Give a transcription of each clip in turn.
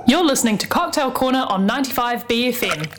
You're listening to Cocktail Corner on 95 BFM.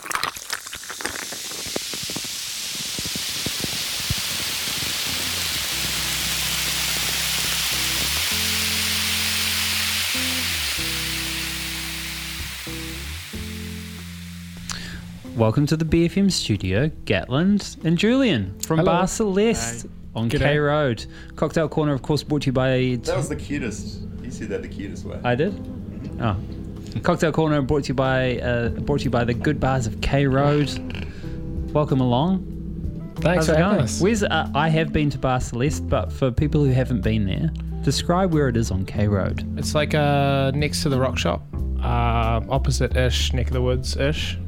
Welcome to the BFM studio, Gatland and Julian from Hello. Bar Celeste on G'day. K Road. Cocktail Corner, of course, brought to you by... That was the cutest. You said that the cutest way. I did? Oh. Cocktail Corner brought to you by the good bars of K Road. Welcome along. Thanks How's for it having going? us. Where's I have been to Bar Celeste, but for people who haven't been there, describe where it is on K Road. It's like next to the rock shop, opposite-ish, neck of the woods-ish.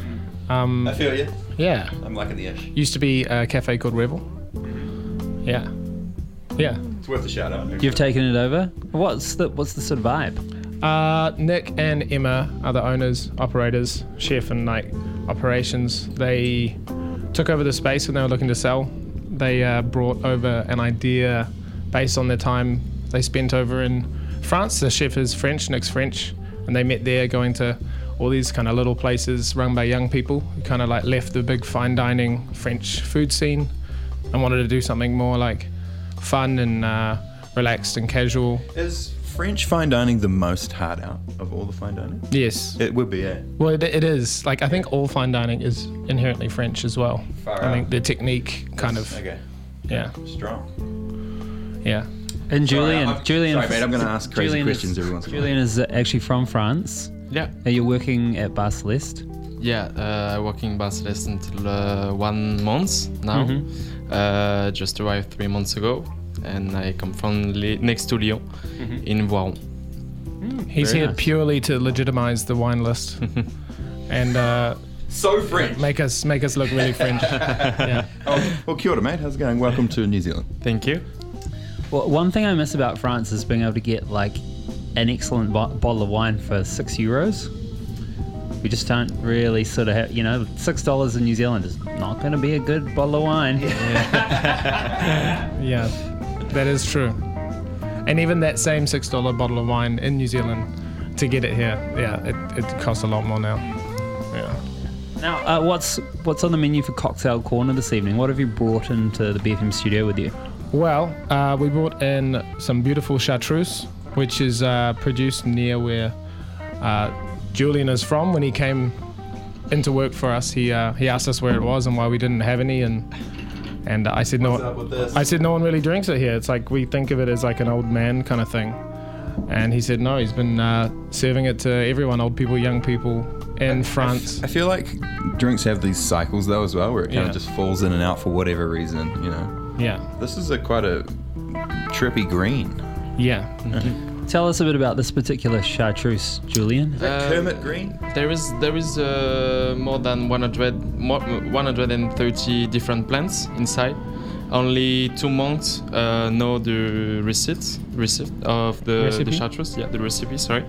I feel you. Yeah. I'm liking the ish. Used to be a cafe called Rebel. Yeah. Yeah. It's worth a shout out. You've taken it over. What's the sort of vibe? Nick and Emma are the owners, operators, chef and like operations. They took over the space when they were looking to sell. They brought over an idea based on their time they spent over in France. The chef is French, Nick's French, and they met there going to all these kind of little places run by young people who kind of like left the big fine dining French food scene and wanted to do something more like fun and relaxed and casual. Is French fine dining the most hard out of all the fine dining? Yes. It would be, eh? Well, it is. Like, I think all fine dining is inherently French as well. Far I out. think the technique kind of, Okay. yeah, Strong. yeah. And Julian, Sorry, mate, I'm going to ask crazy Julian questions is, every once in a while. Julian is actually from France. Yeah, Are you working at Bar Celeste? I work in Bar Celeste until 1 month now. Just arrived 3 months ago, and I come from next to Lyon, in Voiron. He's Very here nice. purely to legitimize the wine list and So French. make us look really French. Yeah. Well, kia ora, mate. How's it going? Welcome to New Zealand. Thank you. Well, one thing I miss about France is being able to get like an excellent bottle of wine for €6. We just don't really sort of have, $6 in New Zealand is not going to be a good bottle of wine. Yeah, that is true. And even that same $6 bottle of wine in New Zealand, to get it here, yeah, it costs a lot more now. Yeah. Now, what's on the menu for Cocktail Corner this evening? What have you brought into the BFM studio with you? Well, we brought in some beautiful chartreuse, which is produced near where Julian is from. When he came into work for us, he asked us where it was and why we didn't have any, and I said What's up with this? I said no one really drinks it here. It's like we think of it as like an old man kind of thing, and he said no, he's been serving it to everyone, old people, young people in France. I feel like drinks have these cycles though as well, where it kind Yeah. of just falls in and out for whatever reason. Yeah, This is quite a trippy green. yeah. Tell us a bit about this particular chartreuse, Julian. Kermit green. There is more than 130 different plants inside. Only 2 months know the receipt of the Recipe? chartreuse. Yeah, the recipe. Sorry.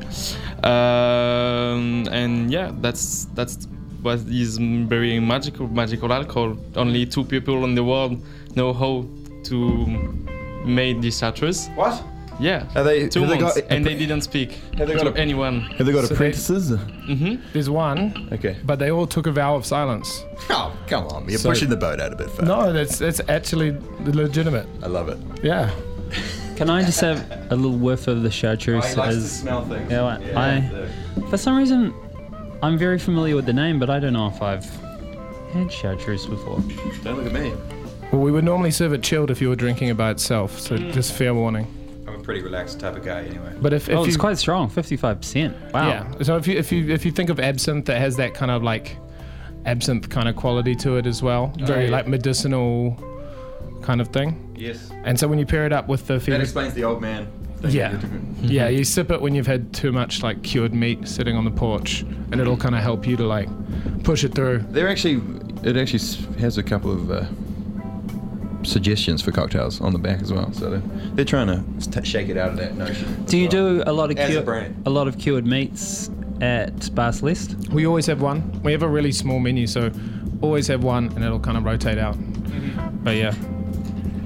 And yeah, that's what is very magical alcohol. Only 2 people in the world know how to make this chartreuse. What? Yeah, Are they? 2 have they months, got, and they didn't speak Have they got to a- anyone. Have they got So they- apprentices? There's one, Okay. but they all took a vow of silence. Oh, come on. You're So- pushing the boat out a bit further. No, it's actually legitimate. I love it. Yeah. Can I just have a little whiff of the chartreuse? smell things. Yeah, for some reason, I'm very familiar with the name, but I don't know if I've had chartreuse before. Don't look at me. Well, we would normally serve it chilled if you were drinking it by itself, so just fair warning. I'm a pretty relaxed type of guy anyway. But if Oh, you it's quite strong, 55%. Wow. yeah, so if you think of absinthe, that has that kind of like absinthe kind of quality to it as well, very yeah. like medicinal kind of thing. Yes. And so when you pair it up with the That explains the old man thing. Yeah. Yeah, you sip it when you've had too much like cured meat sitting on the porch, and it'll kind of help you to like push it through. It actually has a couple of suggestions for cocktails on the back as well. So they're trying to shake it out of that notion. Do you do a lot of As a brand. a lot of cured meats at Bar Celeste? We always have one. We have a really small menu, so always have one, and it'll kind of rotate out. But yeah,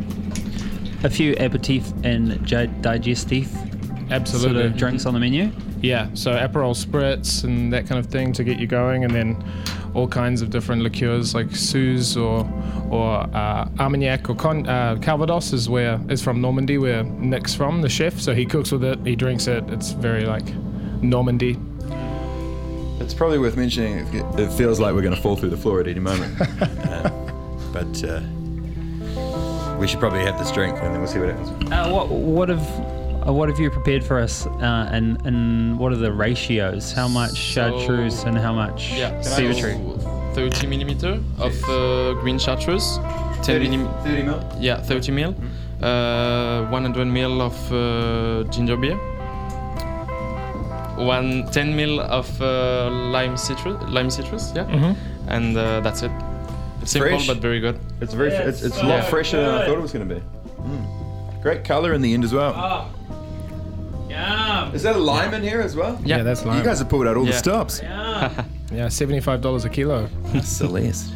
A few aperitif and digestif absolutely. sort of drinks on the menu. Yeah, so Aperol spritz and that kind of thing to get you going, and then all kinds of different liqueurs like Suze or Armagnac or Calvados is from Normandy, where Nick's from, the chef. So he cooks with it, he drinks it. It's very like Normandy. It's probably worth mentioning. It feels like we're going to fall through the floor at any moment, but we should probably have this drink and then we'll see what happens. What have you prepared for us, and what are the ratios? How much chartreuse and how much Fever-Tree? 30 millimeter of green chartreuse, 30 mil? Yeah, 30 mil. 100 mil of ginger beer. 10 mil of lime citrus, yeah. Mm-hmm. And that's it. Simple fresh. but very good. It's very. It's a lot fresher than I thought it was going to be. Great color in the end as well. Yum. Is that a lime in here as well? Yeah, that's lime. You guys have pulled out all the Yeah. stops. Yeah, $75 a kilo. Celeste.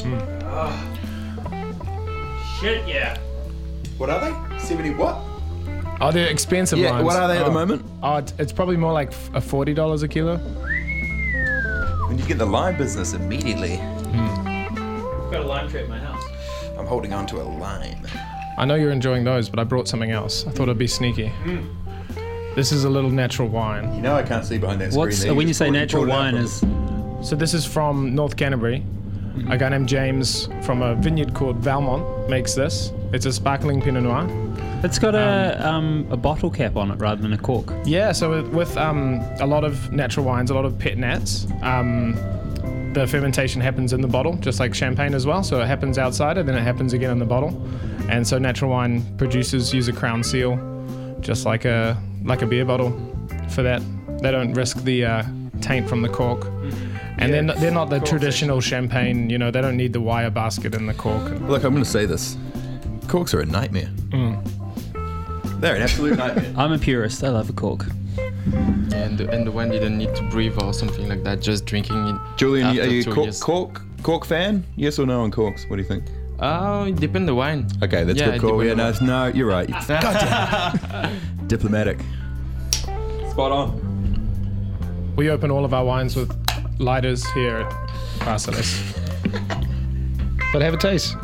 Shit, yeah. What are they? 70 what? Oh, they're expensive Yeah, limes. what are they at the moment? Oh, it's probably more like a $40 a kilo. When you get the lime business immediately. I've got a lime tree at my house. I'm holding on to a lime. I know you're enjoying those, but I brought something else. I thought it'd be sneaky. This is a little natural wine. You know I can't see behind that screen. What's there. when you just say pulled natural it out wine from is? So this is from North Canterbury. A guy named James from a vineyard called Valmont makes this. It's a sparkling Pinot Noir. It's got a bottle cap on it rather than a cork. Yeah, so with a lot of natural wines, a lot of pet nats, the fermentation happens in the bottle, just like champagne as well. So it happens outside and then it happens again in the bottle. And so natural wine producers use a crown seal, just like a beer bottle for that. They don't risk the taint from the cork. And they're not the traditional champagne, you know, they don't need the wire basket in the cork. Look, I'm going to say this. Corks are a nightmare. They're an absolute nightmare. I'm a purist. I love a cork. And the wine didn't need to breathe or something like that. Just drinking it. Julian, after are you 2 a years. cork fan? Yes or no on corks? What do you think? It depends the wine. Okay, that's Yeah, good it call. Yeah, depends no, you're right. Goddamn. Diplomatic. Spot on. We open all of our wines with lighters here at Barcelos. But have a taste.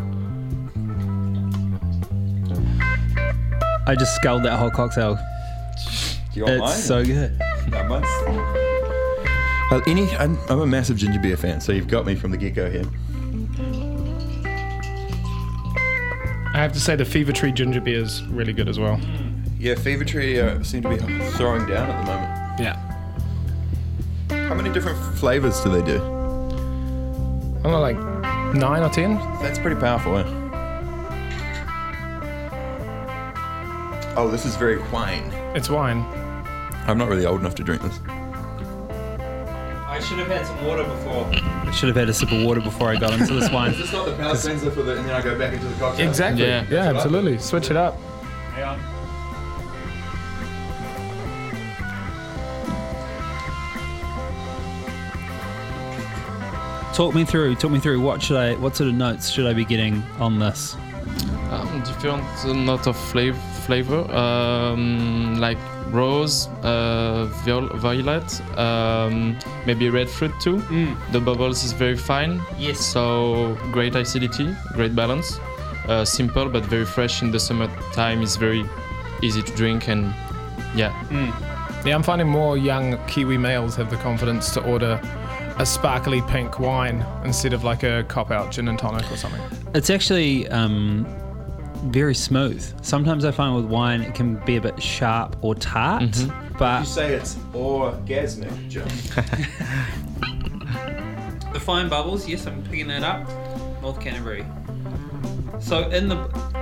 I just sculled that whole cocktail. Do you want mine? It's so good. No, mine's... I'm a massive ginger beer fan, so you've got me from the get-go here. I have to say the Fever-Tree ginger beer is really good as well. Yeah, Fever-Tree seem to be throwing down at the moment. Yeah. How many different flavors do they do? I don't know, like 9 or 10? That's pretty powerful, eh? Oh, this is very wine. It's wine. I'm not really old enough to drink this. I should have had some water before. I should have had a sip of water before I got into this wine. Is this not the palate cleanser for the, and then I go back into the cocktail? Exactly. Yeah. Yeah, absolutely. Switch it up. Yeah. Talk me through. What sort of notes should I be getting on this? Different note of flavor, like rose, violet, maybe red fruit too. The bubbles is very fine. Yes. So great acidity, great balance. Simple but very fresh in the summertime. Is very easy to drink and yeah. Yeah, I'm finding more young Kiwi males have the confidence to order a sparkly pink wine instead of like a cop-out gin and tonic or something. It's actually very smooth. Sometimes I find with wine it can be a bit sharp or tart, but say it's orgasmic, John. The fine bubbles, yes, I'm picking that up. North Canterbury. So in the...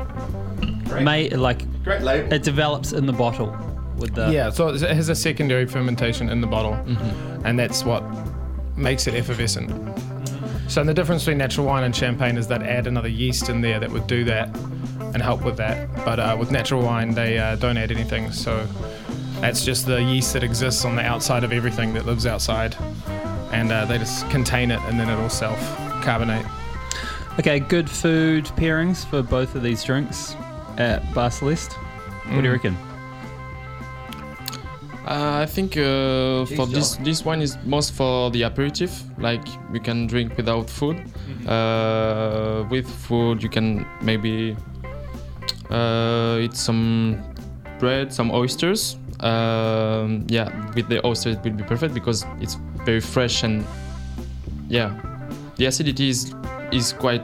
Great label. it develops in the bottle with the Yeah, so it has a secondary fermentation in the bottle, and that's what makes it effervescent. So the difference between natural wine and champagne is that add another yeast in there that would do that and help with that. But with natural wine, they don't add anything. So that's just the yeast that exists on the outside of everything that lives outside. And they just contain it and then it'll self-carbonate. Okay, good food pairings for both of these drinks at Bar Celeste. What do you reckon? I think for this wine is most for the aperitif. Like you can drink without food. With food, you can maybe eat some bread, some oysters. With the oysters it will be perfect because it's very fresh and the acidity is quite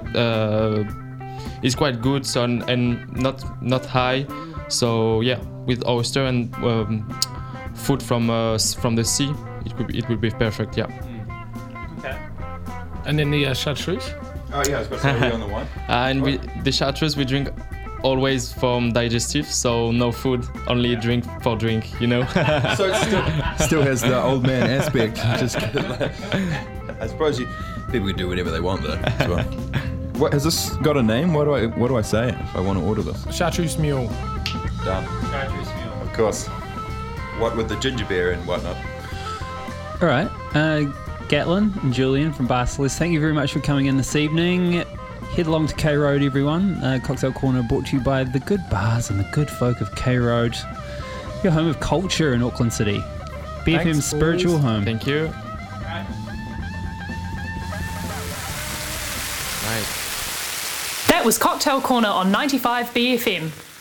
good. So and not high. So with oyster and food from the sea, it will be perfect. Yeah. Okay. And then the chartreuse. Oh yeah, I was about to say, are we on the wine? And the chartreuse we drink always from digestive, so no food, only drink for drink, you know. So it still has the old man aspect. Just I suppose people can do whatever they want though. As well. What has this got a name? What do I say if I want to order this? Chartreuse mule. Done. Chartreuse mule. Of course. What with the ginger beer and whatnot. All right. Gatlin and Julian from Bar Celeste, thank you very much for coming in this evening. Head along to K Road, everyone. Cocktail Corner brought to you by the good bars and the good folk of K Road, your home of culture in Auckland City. BFM's spiritual home. Thank you. That was Cocktail Corner on 95 BFM.